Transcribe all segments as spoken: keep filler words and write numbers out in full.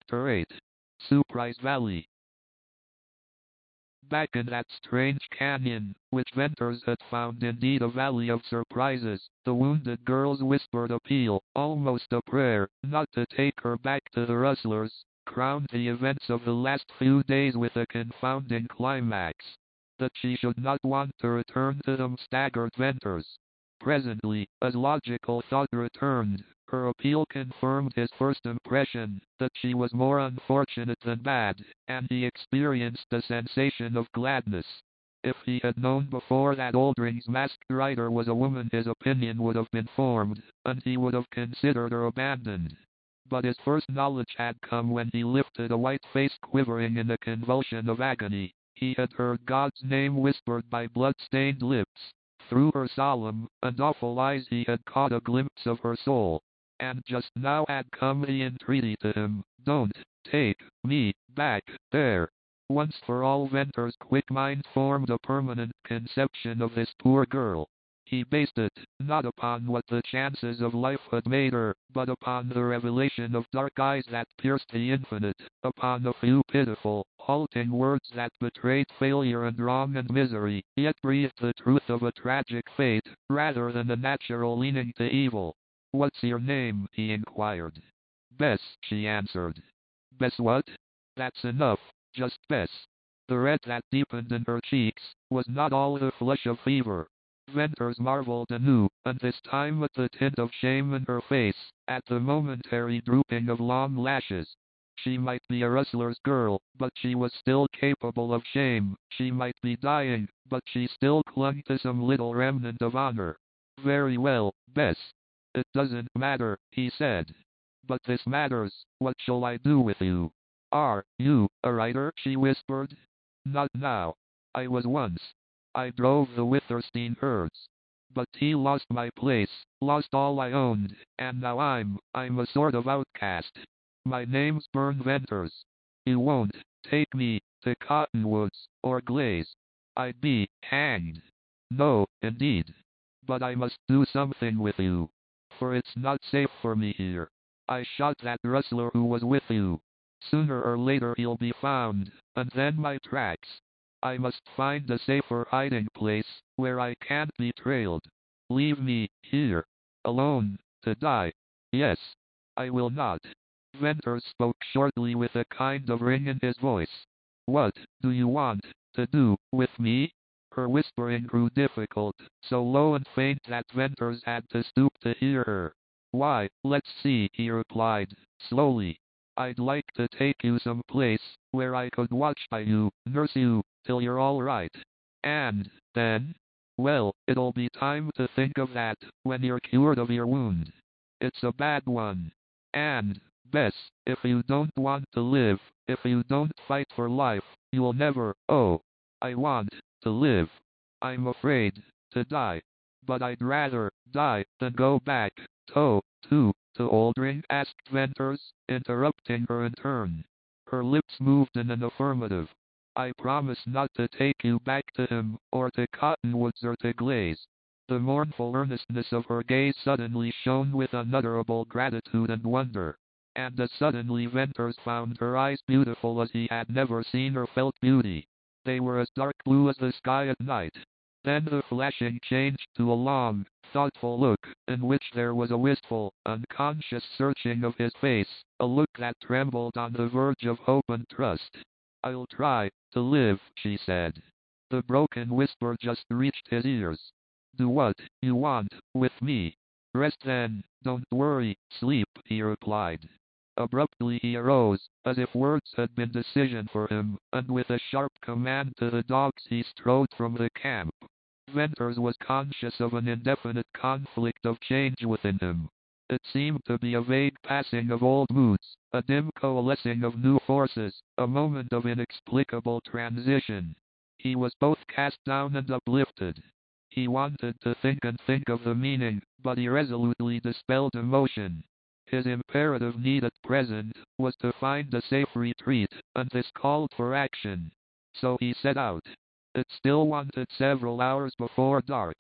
Chapter eight. Surprise Valley. Back in that strange canyon, which Venters had found indeed a valley of surprises, the wounded girl's whispered appeal, almost a prayer, not to take her back to the rustlers, crowned the events of the last few days with a confounding climax. That she should not want to return to them staggered Venters. Presently, as logical thought returned, her appeal confirmed his first impression, that she was more unfortunate than bad, and he experienced a sensation of gladness. If he had known before that Oldring's masked rider was a woman, his opinion would have been formed, and he would have considered her abandoned. But his first knowledge had come when he lifted a white face quivering in a convulsion of agony. He had heard God's name whispered by blood-stained lips. Through her solemn and awful eyes he had caught a glimpse of her soul. And just now had come the entreaty to him, "Don't take me back there." Once for all, Venter's quick mind formed a permanent conception of this poor girl. He based it, not upon what the chances of life had made her, but upon the revelation of dark eyes that pierced the infinite, upon a few pitiful, halting words that betrayed failure and wrong and misery, yet breathed the truth of a tragic fate, rather than a natural leaning to evil. "What's your name?" he inquired. "Bess," she answered. "Bess what?" "That's enough, just Bess." The red that deepened in her cheeks was not all the flush of fever. Venters marveled anew, and this time at the tint of shame in her face, at the momentary drooping of long lashes. She might be a rustler's girl, but she was still capable of shame. She might be dying, but she still clung to some little remnant of honor. "Very well, Bess. It doesn't matter," he said. "But this matters. What shall I do with you?" "Are you a rider?" she whispered. "Not now. I was once. I drove the Witherstein herds. But he lost my place, lost all I owned, and now I'm, I'm a sort of outcast. My name's Bern Venters. You won't take me to Cottonwoods, or Glaze. I'd be hanged. No, indeed. But I must do something with you. For it's not safe for me here. I shot that rustler who was with you. Sooner or later he'll be found, and then my tracks. I must find a safer hiding place, where I can't be trailed. Leave me here, alone, to die. Yes, I will not." Venters spoke shortly with a kind of ring in his voice. "What do you want to do with me?" Her whispering grew difficult, so low and faint that Venters had to stoop to hear her. "Why, let's see," he replied, slowly. "I'd like to take you some place, where I could watch by you, nurse you, till you're all right. And then, well, it'll be time to think of that, when you're cured of your wound. It's a bad one. And, Bess, if you don't want to live, if you don't fight for life, you'll never, oh, I want to live. I'm afraid to die. But I'd rather die than go back, to, to, to Oldring?" asked Venters, interrupting her in turn. Her lips moved in an affirmative. "I promise not to take you back to him, or to Cottonwoods or to Glaze." The mournful earnestness of her gaze suddenly shone with unutterable gratitude and wonder. And as suddenly Venters found her eyes beautiful as he had never seen or felt beauty. They were as dark blue as the sky at night. Then the flashing changed to a long, thoughtful look, in which there was a wistful, unconscious searching of his face, a look that trembled on the verge of hope and trust. "I'll try to live," she said. The broken whisper just reached his ears. "Do what you want with me. Rest then, don't worry, sleep," he replied. Abruptly he arose, as if words had been decision for him, and with a sharp command to the dogs he strode from the camp. Venters was conscious of an indefinite conflict of change within him. It seemed to be a vague passing of old moods, a dim coalescing of new forces, a moment of inexplicable transition. He was both cast down and uplifted. He wanted to think and think of the meaning, but he resolutely dispelled emotion. His imperative need at present was to find a safe retreat, and this called for action. So he set out. It still wanted several hours before dark.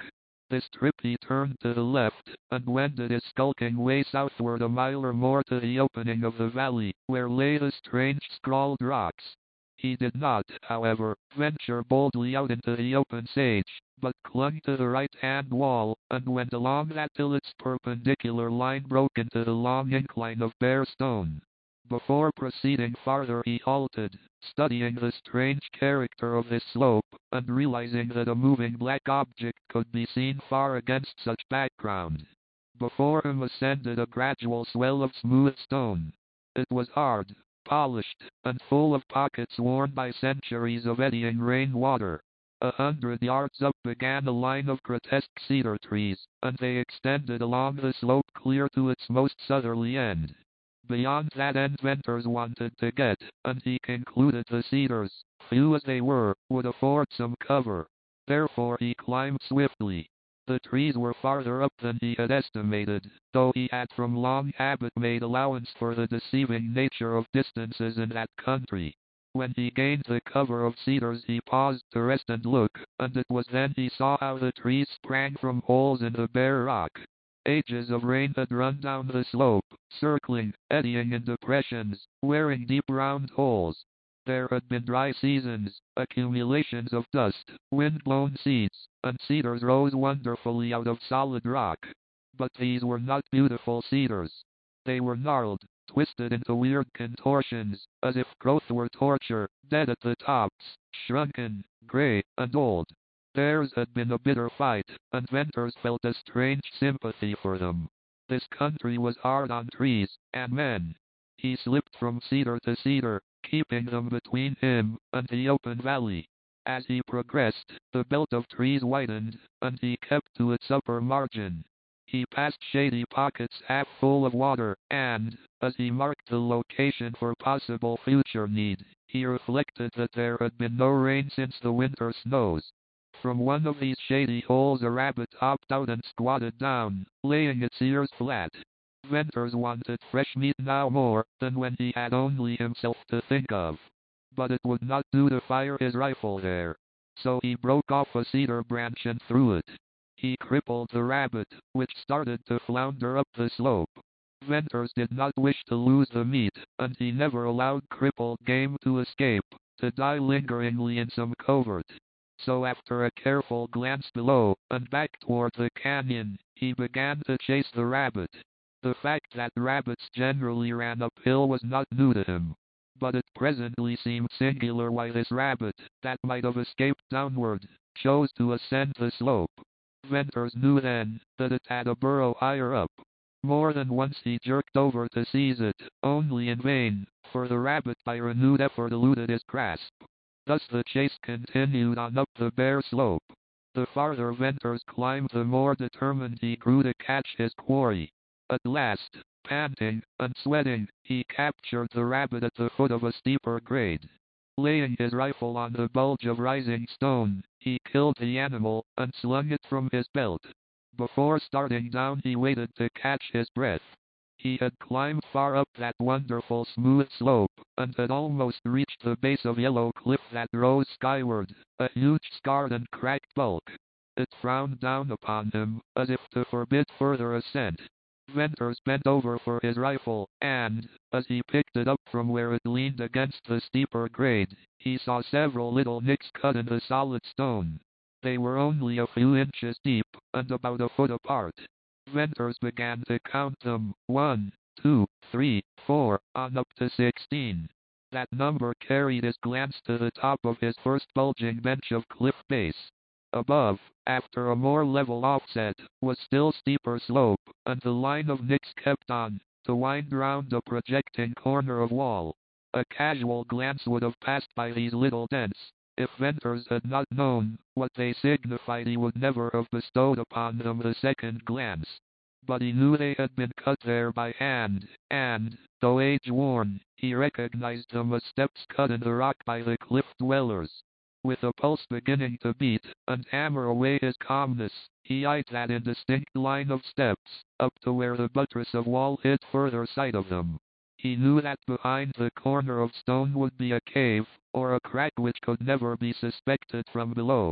This trip he turned to the left, and wended his skulking way southward a mile or more to the opening of the valley, where lay the strange scrawled rocks. He did not, however, venture boldly out into the open sage, but clung to the right-hand wall, and went along that till its perpendicular line broke into the long incline of bare stone. Before proceeding farther he halted, studying the strange character of this slope, and realizing that a moving black object could be seen far against such background. Before him ascended a gradual swell of smooth stone. It was hard, polished, and full of pockets worn by centuries of eddying rain water. A hundred yards up began a line of grotesque cedar trees, and they extended along the slope clear to its most southerly end. Beyond that end Venters wanted to get, and he concluded the cedars, few as they were, would afford some cover. Therefore he climbed swiftly. The trees were farther up than he had estimated, though he had from long habit made allowance for the deceiving nature of distances in that country. When he gained the cover of cedars he paused to rest and look, and it was then he saw how the trees sprang from holes in the bare rock. Ages of rain had run down the slope, circling, eddying in depressions, wearing deep round holes. There had been dry seasons, accumulations of dust, wind-blown seeds, and cedars rose wonderfully out of solid rock. But these were not beautiful cedars. They were gnarled, twisted into weird contortions, as if growth were torture, dead at the tops, shrunken, gray, and old. Theirs had been a bitter fight, and Venters felt a strange sympathy for them. This country was hard on trees, and men. He slipped from cedar to cedar, keeping them between him and the open valley. As he progressed, the belt of trees widened, and he kept to its upper margin. He passed shady pockets half full of water, and, as he marked the location for possible future need, he reflected that there had been no rain since the winter snows. From one of these shady holes a rabbit hopped out and squatted down, laying its ears flat. Venters wanted fresh meat now more than when he had only himself to think of. But it would not do to fire his rifle there. So he broke off a cedar branch and threw it. He crippled the rabbit, which started to flounder up the slope. Venters did not wish to lose the meat, and he never allowed crippled game to escape, to die lingeringly in some covert. So after a careful glance below, and back toward the canyon, he began to chase the rabbit. The fact that rabbits generally ran uphill was not new to him. But it presently seemed singular why this rabbit, that might have escaped downward, chose to ascend the slope. Venters knew then that it had a burrow higher up. More than once he jerked over to seize it, only in vain, for the rabbit by renewed effort eluded his grasp. Thus the chase continued on up the bare slope. The farther Venters climbed, the more determined he grew to catch his quarry. At last, panting and sweating, he captured the rabbit at the foot of a steeper grade. Laying his rifle on the bulge of rising stone, he killed the animal and slung it from his belt. Before starting down he waited to catch his breath. He had climbed far up that wonderful smooth slope, and had almost reached the base of yellow cliff that rose skyward, a huge scarred and cracked bulk. It frowned down upon him, as if to forbid further ascent. Venters bent over for his rifle, and, as he picked it up from where it leaned against the steeper grade, he saw several little nicks cut in the solid stone. They were only a few inches deep, and about a foot apart. Venters began to count them, one, two, three, four, on up to sixteen. That number carried his glance to the top of his first bulging bench of cliff base. Above, after a more level offset, was still steeper slope, and the line of nicks kept on, to wind round a projecting corner of wall. A casual glance would have passed by these little dents. If Venters had not known what they signified, he would never have bestowed upon them the second glance. But he knew they had been cut there by hand, and, though age-worn, he recognized them as steps cut in the rock by the cliff dwellers. With a pulse beginning to beat, and hammer away his calmness, he eyed that indistinct line of steps, up to where the buttress of wall hid further sight of them. He knew that behind the corner of stone would be a cave, or a crack which could never be suspected from below.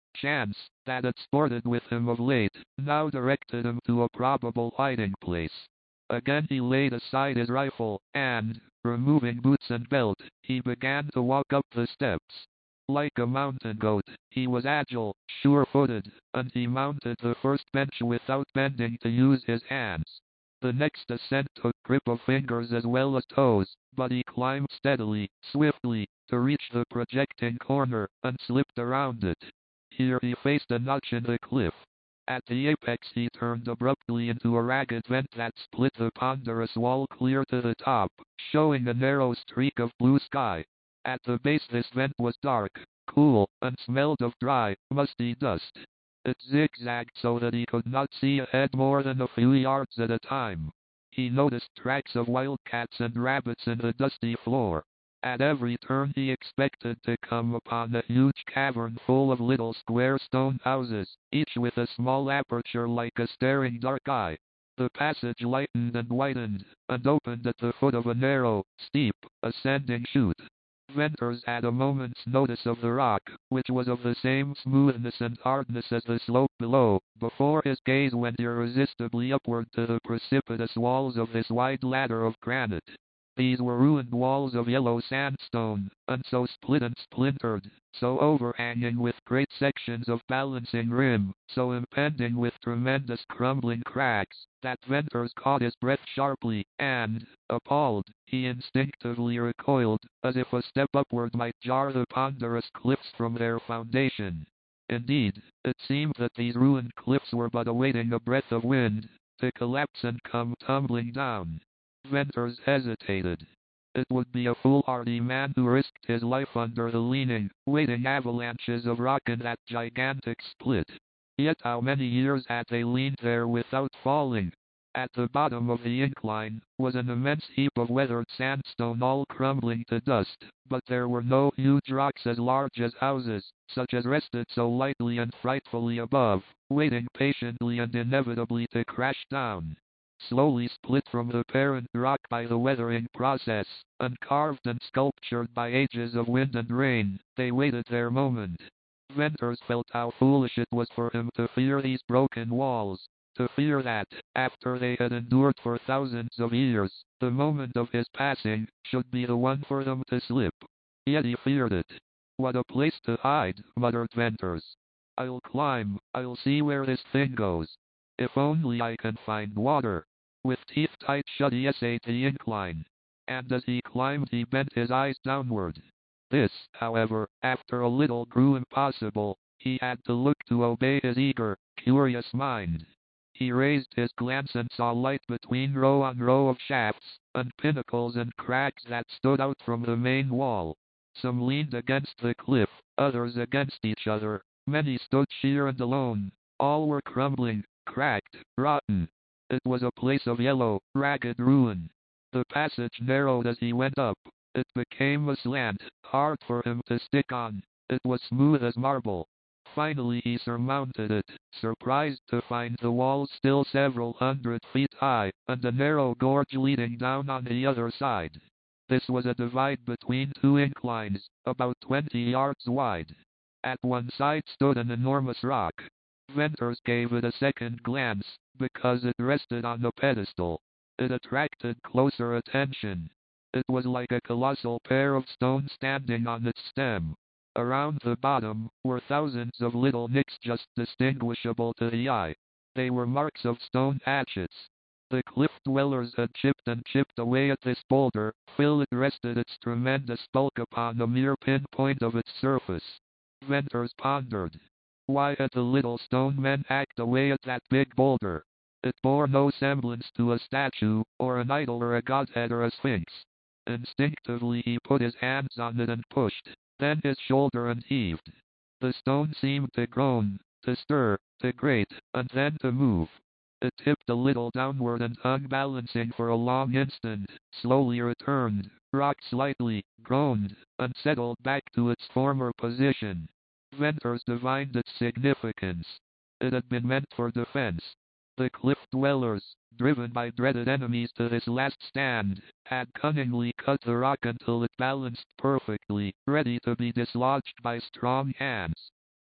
Chance, that had sported with him of late, now directed him to a probable hiding place. Again he laid aside his rifle, and, removing boots and belt, he began to walk up the steps. Like a mountain goat, he was agile, sure-footed, and he mounted the first bench without bending to use his hands. The next ascent took grip of fingers as well as toes, but he climbed steadily, swiftly, to reach the projecting corner, and slipped around it. Here he faced a notch in the cliff. At the apex he turned abruptly into a ragged vent that split the ponderous wall clear to the top, showing a narrow streak of blue sky. At the base this vent was dark, cool, and smelled of dry, musty dust. It zigzagged so that he could not see ahead more than a few yards at a time. He noticed tracks of wildcats and rabbits in the dusty floor. At every turn he expected to come upon a huge cavern full of little square stone houses, each with a small aperture like a staring dark eye. The passage lightened and widened, and opened at the foot of a narrow, steep, ascending chute. Venters had a moment's notice of the rock, which was of the same smoothness and hardness as the slope below, before his gaze went irresistibly upward to the precipitous walls of this wide ladder of granite. These were ruined walls of yellow sandstone, and so split and splintered, so overhanging with great sections of balancing rim, so impending with tremendous crumbling cracks, that Venters caught his breath sharply, and, appalled, he instinctively recoiled, as if a step upward might jar the ponderous cliffs from their foundation. Indeed, it seemed that these ruined cliffs were but awaiting a breath of wind, to collapse and come tumbling down. Venters hesitated. It would be a foolhardy man who risked his life under the leaning, waiting avalanches of rock in that gigantic split. Yet how many years had they leaned there without falling? At the bottom of the incline was an immense heap of weathered sandstone all crumbling to dust, but there were no huge rocks as large as houses, such as rested so lightly and frightfully above, waiting patiently and inevitably to crash down. Slowly split from the parent rock by the weathering process, and carved and sculptured by ages of wind and rain, they waited their moment. Venters felt how foolish it was for him to fear these broken walls, to fear that, after they had endured for thousands of years, the moment of his passing should be the one for them to slip. Yet he feared it. What a place to hide, muttered Venters. I'll climb, I'll see where this thing goes. If only I can find water. With teeth tight shut he essayed the incline. And as he climbed he bent his eyes downward. This, however, after a little grew impossible. He had to look to obey his eager, curious mind. He raised his glance and saw light between row on row of shafts, and pinnacles and crags that stood out from the main wall. Some leaned against the cliff, others against each other, many stood sheer and alone. All were crumbling, cracked, rotten. It was a place of yellow, ragged ruin. The passage narrowed as he went up. It became a slant, hard for him to stick on. It was smooth as marble. Finally he surmounted it, surprised to find the walls still several hundred feet high, and a narrow gorge leading down on the other side. This was a divide between two inclines, about twenty yards wide. At one side stood an enormous rock. Venters gave it a second glance, because it rested on a pedestal. It attracted closer attention. It was like a colossal pair of stones standing on its stem. Around the bottom were thousands of little nicks just distinguishable to the eye. They were marks of stone hatchets. The cliff dwellers had chipped and chipped away at this boulder, till it rested its tremendous bulk upon a mere pinpoint of its surface. Venters pondered. Why had the little stone men hacked away at that big boulder? It bore no semblance to a statue, or an idol or a godhead or a sphinx. Instinctively he put his hands on it and pushed, then his shoulder and heaved. The stone seemed to groan, to stir, to grate, and then to move. It tipped a little downward and hung balancing for a long instant, slowly returned, rocked slightly, groaned, and settled back to its former position. Venters divined its significance. It had been meant for defense. The cliff dwellers, driven by dreaded enemies to this last stand, had cunningly cut the rock until it balanced perfectly, ready to be dislodged by strong hands.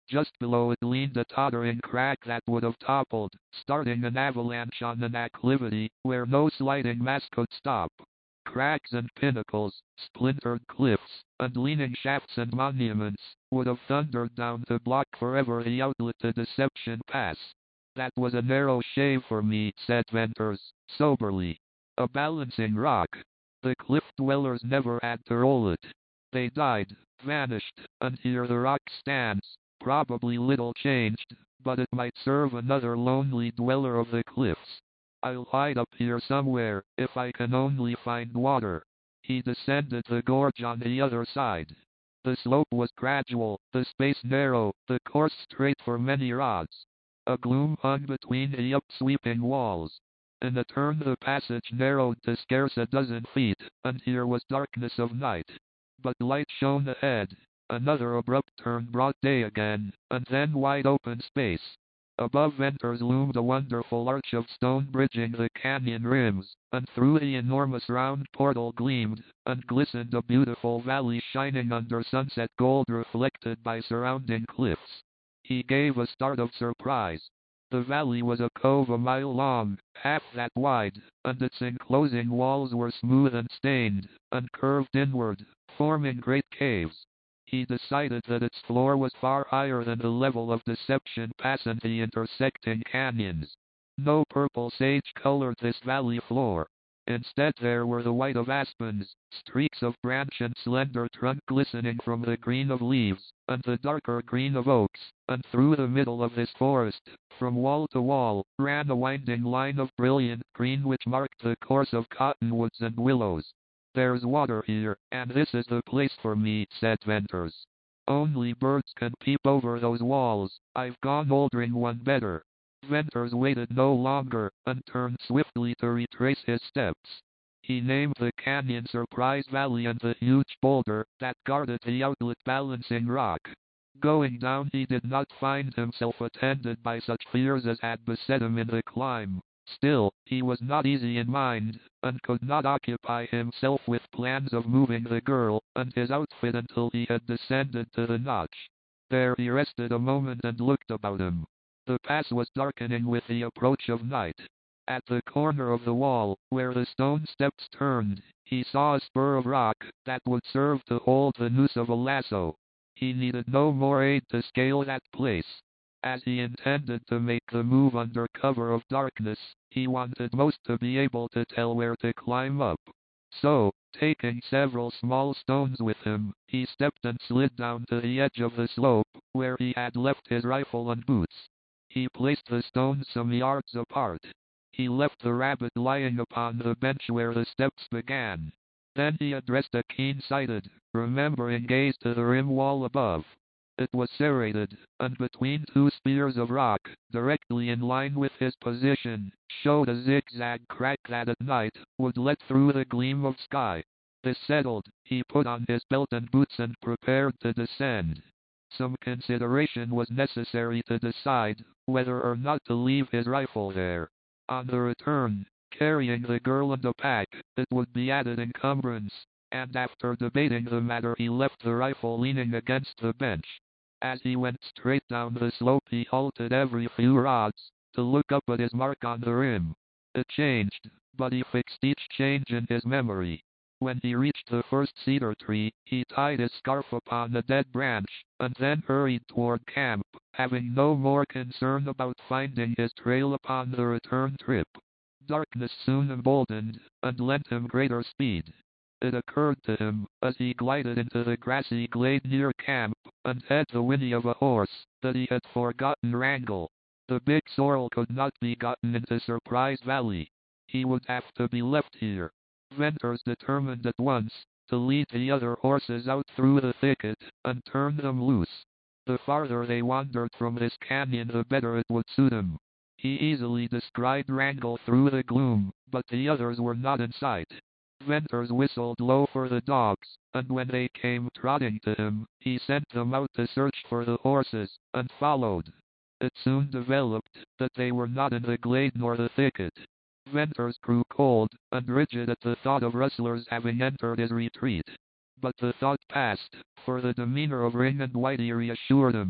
Just below it leaned a tottering crack that would have toppled, starting an avalanche on an acclivity where no sliding mass could stop. Cracks and pinnacles, splintered cliffs, and leaning shafts and monuments would have thundered down to block forever the outlet to Deception Pass. That was a narrow shave for me, said Venters, soberly. A balancing rock. The cliff dwellers never had to roll it. They died, vanished, and here the rock stands, probably little changed, but it might serve another lonely dweller of the cliffs. I'll hide up here somewhere, if I can only find water. He descended the gorge on the other side. The slope was gradual, the space narrow, the course straight for many rods. A gloom hung between the upsweeping walls. In a turn the passage narrowed to scarce a dozen feet, and here was darkness of night. But light shone ahead. Another abrupt turn brought day again, and then wide open space. Above Venters loomed a wonderful arch of stone bridging the canyon rims, and through the enormous round portal gleamed and glistened a beautiful valley shining under sunset gold reflected by surrounding cliffs. He gave a start of surprise. The valley was a cove a mile long, half that wide, and its enclosing walls were smooth and stained, and curved inward, forming great caves. He decided that its floor was far higher than the level of Deception Pass and the intersecting canyons. No purple sage colored this valley floor. Instead there were the white of aspens, streaks of branch and slender trunk glistening from the green of leaves, and the darker green of oaks, and through the middle of this forest, from wall to wall, ran a winding line of brilliant green which marked the course of cottonwoods and willows. There's water here, and this is the place for me, said Venters. Only birds can peep over those walls. I've gone oldering one better. Venters waited no longer, and turned swiftly to retrace his steps. He named the canyon Surprise Valley and the huge boulder that guarded the outlet balancing rock. Going down he did not find himself attended by such fears as had beset him in the climb. Still, he was not easy in mind, and could not occupy himself with plans of moving the girl and his outfit until he had descended to the notch. There he rested a moment and looked about him. The pass was darkening with the approach of night. At the corner of the wall, where the stone steps turned, he saw a spur of rock that would serve to hold the noose of a lasso. He needed no more aid to scale that place. As he intended to make the move under cover of darkness, he wanted most to be able to tell where to climb up. So, taking several small stones with him, he stepped and slid down to the edge of the slope, where he had left his rifle and boots. He placed the stones some yards apart. He left the rabbit lying upon the bench where the steps began. Then he addressed a keen-sighted, remembering gaze to the rim wall above. It was serrated, and between two spears of rock, directly in line with his position, showed a zigzag crack that at night would let through the gleam of sky. This settled, he put on his belt and boots and prepared to descend. Some consideration was necessary to decide whether or not to leave his rifle there. On the return, carrying the girl and a pack, it would be added encumbrance, and after debating the matter he left the rifle leaning against the bench. As he went straight down the slope he halted every few rods, to look up at his mark on the rim. It changed, but he fixed each change in his memory. When he reached the first cedar tree, he tied his scarf upon a dead branch, and then hurried toward camp, having no more concern about finding his trail upon the return trip. Darkness soon emboldened, and lent him greater speed. It occurred to him, as he glided into the grassy glade near camp, and had the whinny of a horse, that he had forgotten Wrangle. The big sorrel could not be gotten into Surprise Valley. He would have to be left here. Venters determined at once to lead the other horses out through the thicket, and turn them loose. The farther they wandered from this canyon the better it would suit him. He easily descried Wrangle through the gloom, but the others were not in sight. Venters whistled low for the dogs, and when they came trotting to him, he sent them out to search for the horses, and followed. It soon developed that they were not in the glade nor the thicket. Venters grew cold and rigid at the thought of rustlers having entered his retreat. But the thought passed, for the demeanor of Ring and Whitey reassured him.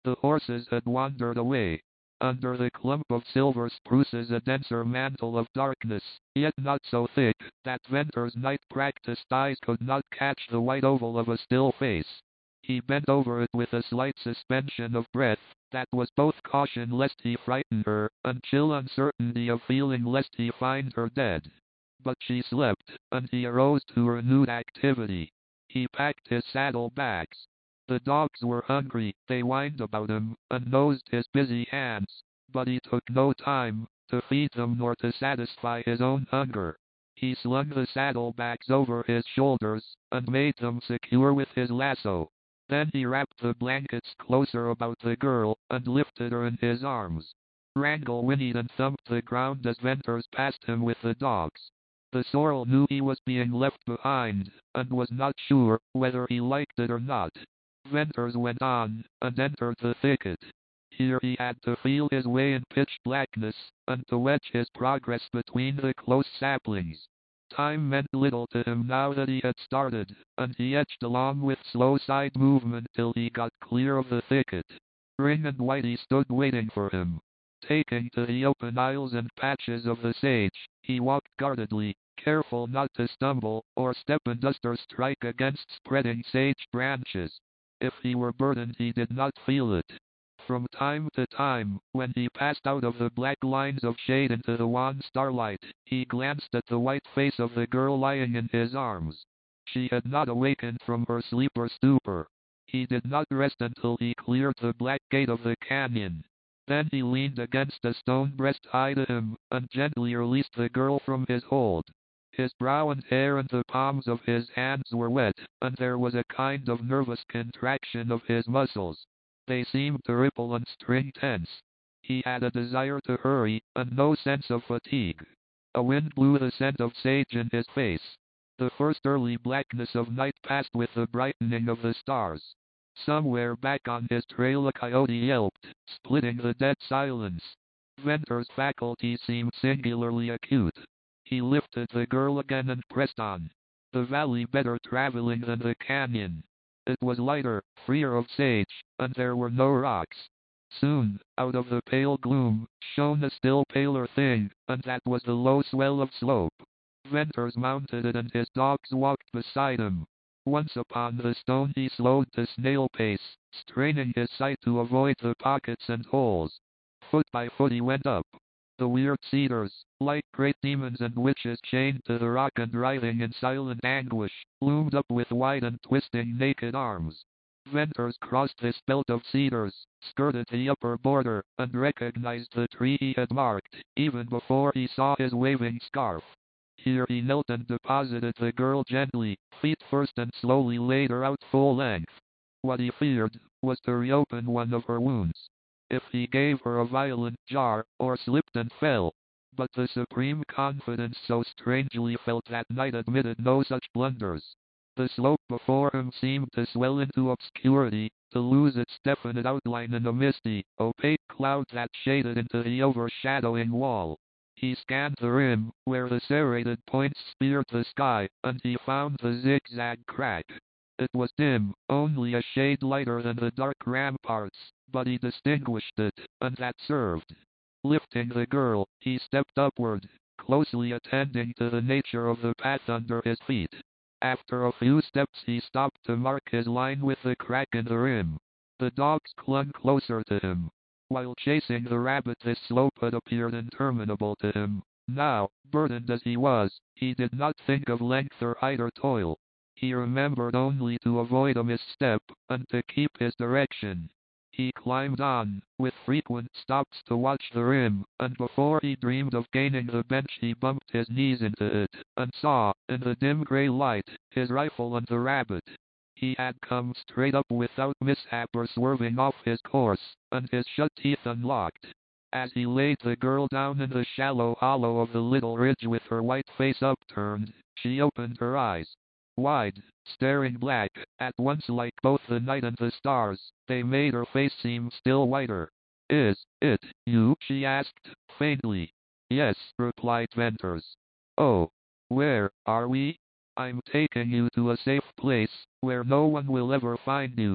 The horses had wandered away. Under the clump of silver spruces a denser mantle of darkness, yet not so thick that Venter's night-practiced eyes could not catch the white oval of a still face. He bent over it with a slight suspension of breath, that was both caution lest he frighten her, and chill uncertainty of feeling lest he find her dead. But she slept, and he arose to renewed activity. He packed his saddle-bags. The dogs were hungry, they whined about him, and nosed his busy hands, but he took no time to feed them nor to satisfy his own hunger. He slung the saddlebags over his shoulders, and made them secure with his lasso. Then he wrapped the blankets closer about the girl, and lifted her in his arms. Wrangle whinnied and thumped the ground as Venters passed him with the dogs. The sorrel knew he was being left behind, and was not sure whether he liked it or not. Venters went on, and entered the thicket. Here he had to feel his way in pitch blackness, and to wedge his progress between the close saplings. Time meant little to him now that he had started, and he edged along with slow side movement till he got clear of the thicket. Ring and Whitey stood waiting for him. Taking to the open aisles and patches of the sage, he walked guardedly, careful not to stumble, or step and dust or strike against spreading sage branches. If he were burdened he did not feel it. From time to time, when he passed out of the black lines of shade into the wan starlight, he glanced at the white face of the girl lying in his arms. She had not awakened from her sleep or stupor. He did not rest until he cleared the black gate of the canyon. Then he leaned against a stone breast high to him, and gently released the girl from his hold. His brow and hair and the palms of his hands were wet, and there was a kind of nervous contraction of his muscles. They seemed to ripple and string tense. He had a desire to hurry, and no sense of fatigue. A wind blew the scent of sage in his face. The first early blackness of night passed with the brightening of the stars. Somewhere back on his trail a coyote yelped, splitting the dead silence. Venter's faculty seemed singularly acute. He lifted the girl again and pressed on. The valley better traveling than the canyon. It was lighter, freer of sage, and there were no rocks. Soon, out of the pale gloom, shone a still paler thing, and that was the low swell of slope. Venters mounted it and his dogs walked beside him. Once upon the stone he slowed to snail pace, straining his sight to avoid the pockets and holes. Foot by foot he went up. The weird cedars, like great demons and witches chained to the rock and writhing in silent anguish, loomed up with wide and twisting naked arms. Venters crossed this belt of cedars, skirted the upper border, and recognized the tree he had marked, even before he saw his waving scarf. Here he knelt and deposited the girl gently, feet first, and slowly laid her out full length. What he feared was to reopen one of her wounds. If he gave her a violent jar, or slipped and fell. But the supreme confidence so strangely felt that night admitted no such blunders. The slope before him seemed to swell into obscurity, to lose its definite outline in a misty, opaque cloud that shaded into the overshadowing wall. He scanned the rim, where the serrated points speared the sky, and he found the zigzag crack. It was dim, only a shade lighter than the dark ramparts, but he distinguished it, and that served. Lifting the girl, he stepped upward, closely attending to the nature of the path under his feet. After a few steps he stopped to mark his line with the crack in the rim. The dogs clung closer to him. While chasing the rabbit this slope had appeared interminable to him. Now, burdened as he was, he did not think of length or height or toil. He remembered only to avoid a misstep, and to keep his direction. He climbed on, with frequent stops to watch the rim, and before he dreamed of gaining the bench he bumped his knees into it, and saw, in the dim gray light, his rifle and the rabbit. He had come straight up without mishap or swerving off his course, and his shut teeth unlocked. As he laid the girl down in the shallow hollow of the little ridge with her white face upturned, she opened her eyes. Wide, staring black, at once like both the night and the stars, they made her face seem still whiter. "Is it you?" she asked, faintly. "Yes," replied Venters. "Oh, where are we?" "I'm taking you to a safe place, where no one will ever find you."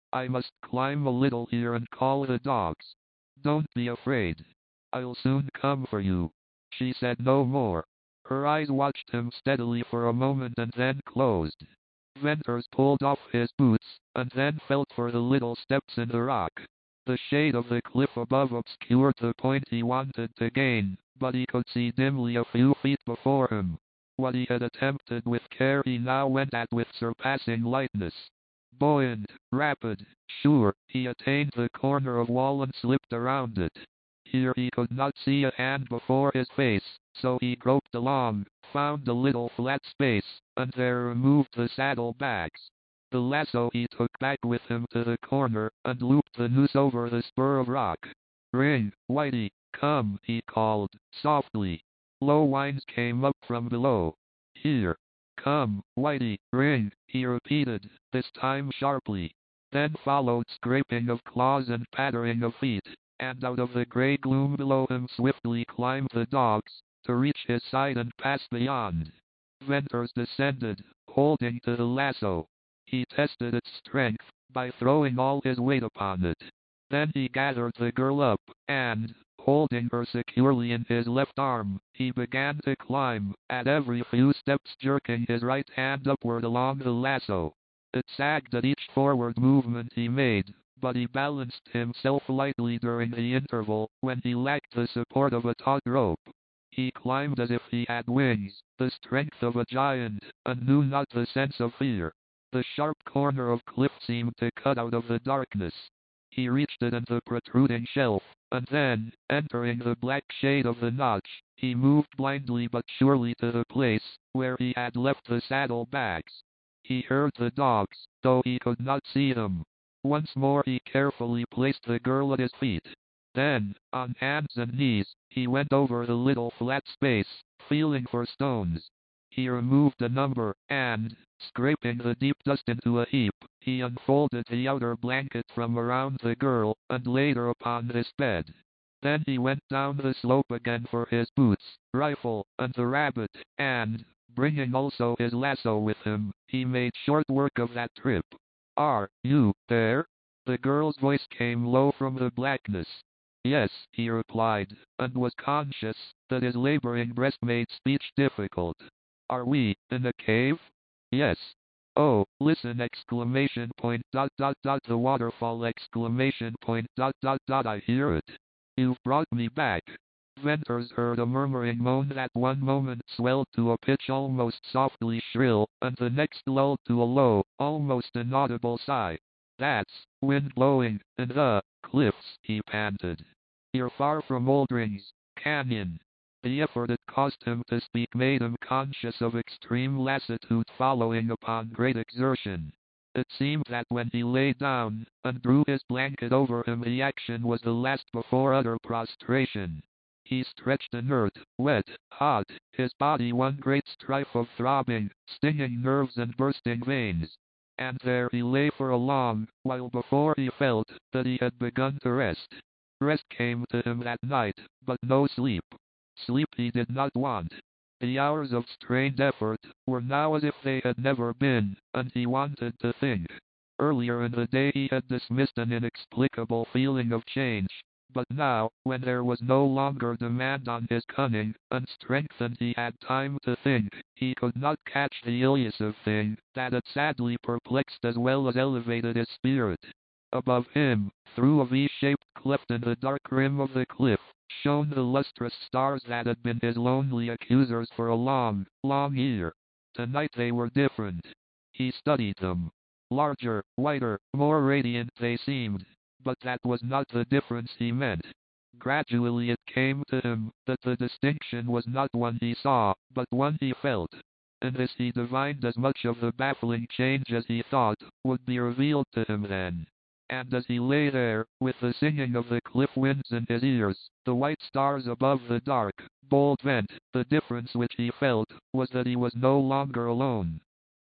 I must climb a little here and call the dogs. Don't be afraid. I'll soon come for you." She said no more. Her eyes watched him steadily for a moment and then closed. Venters pulled off his boots, and then felt for the little steps in the rock. The shade of the cliff above obscured the point he wanted to gain, but he could see dimly a few feet before him. What he had attempted with care he now went at with surpassing lightness. Buoyant, rapid, sure, he attained the corner of wall and slipped around it. Here he could not see a hand before his face, so he groped along, found a little flat space, and there removed the saddle bags. The lasso he took back with him to the corner, and looped the noose over the spur of rock. "Ring, Whitey, come," he called, softly. Low whines came up from below. "Here. Come, Whitey, ring," he repeated, this time sharply. Then followed scraping of claws and pattering of feet, and out of the grey gloom below him swiftly climbed the dogs, to reach his side and pass beyond. Venters descended, holding to the lasso. He tested its strength, by throwing all his weight upon it. Then he gathered the girl up, and, holding her securely in his left arm, he began to climb, at every few steps jerking his right hand upward along the lasso. It sagged at each forward movement he made, but he balanced himself lightly during the interval, when he lacked the support of a taut rope. He climbed as if he had wings, the strength of a giant, and knew not the sense of fear. The sharp corner of cliff seemed to cut out of the darkness. He reached it and the protruding shelf, and then, entering the black shade of the notch, he moved blindly but surely to the place where he had left the saddle bags. He heard the dogs, though he could not see them. Once more he carefully placed the girl at his feet. Then, on hands and knees, he went over the little flat space, feeling for stones. He removed a number, and, scraping the deep dust into a heap, he unfolded the outer blanket from around the girl, and laid her upon this bed. Then he went down the slope again for his boots, rifle, and the rabbit, and, bringing also his lasso with him, he made short work of that trip. "Are you there?" The girl's voice came low from the blackness. "Yes," he replied, and was conscious that his laboring breast made speech difficult. "Are we in a cave?" "Yes." "Oh, listen!" Exclamation point dot dot dot the waterfall exclamation point dot dot dot I hear it. "You've brought me back." Venters heard a murmuring moan that one moment swelled to a pitch almost softly shrill, and the next lulled to a low, almost inaudible sigh. "That's wind blowing in the cliffs," he panted. "You're far from Oldring's Canyon." The effort it cost him to speak made him conscious of extreme lassitude following upon great exertion. It seemed that when he lay down, and drew his blanket over him, the action was the last before utter prostration. He stretched inert, wet, hot, his body one great strife of throbbing, stinging nerves and bursting veins. And there he lay for a long while before he felt that he had begun to rest. Rest came to him that night, but no sleep. Sleep he did not want. The hours of strained effort were now as if they had never been, and he wanted to think. Earlier in the day he had dismissed an inexplicable feeling of change, but now, when there was no longer demand on his cunning and strength and he had time to think, he could not catch the elusive thing that had sadly perplexed as well as elevated his spirit. Above him, through a V-shaped cleft in the dark rim of the cliff, shone the lustrous stars that had been his lonely accusers for a long, long year. Tonight they were different. He studied them. Larger, whiter, more radiant they seemed, but that was not the difference he meant. Gradually it came to him that the distinction was not one he saw, but one he felt. In this he divined as much of the baffling change as he thought would be revealed to him then. And as he lay there, with the singing of the cliff winds in his ears, the white stars above the dark, bold vent, the difference which he felt was that he was no longer alone.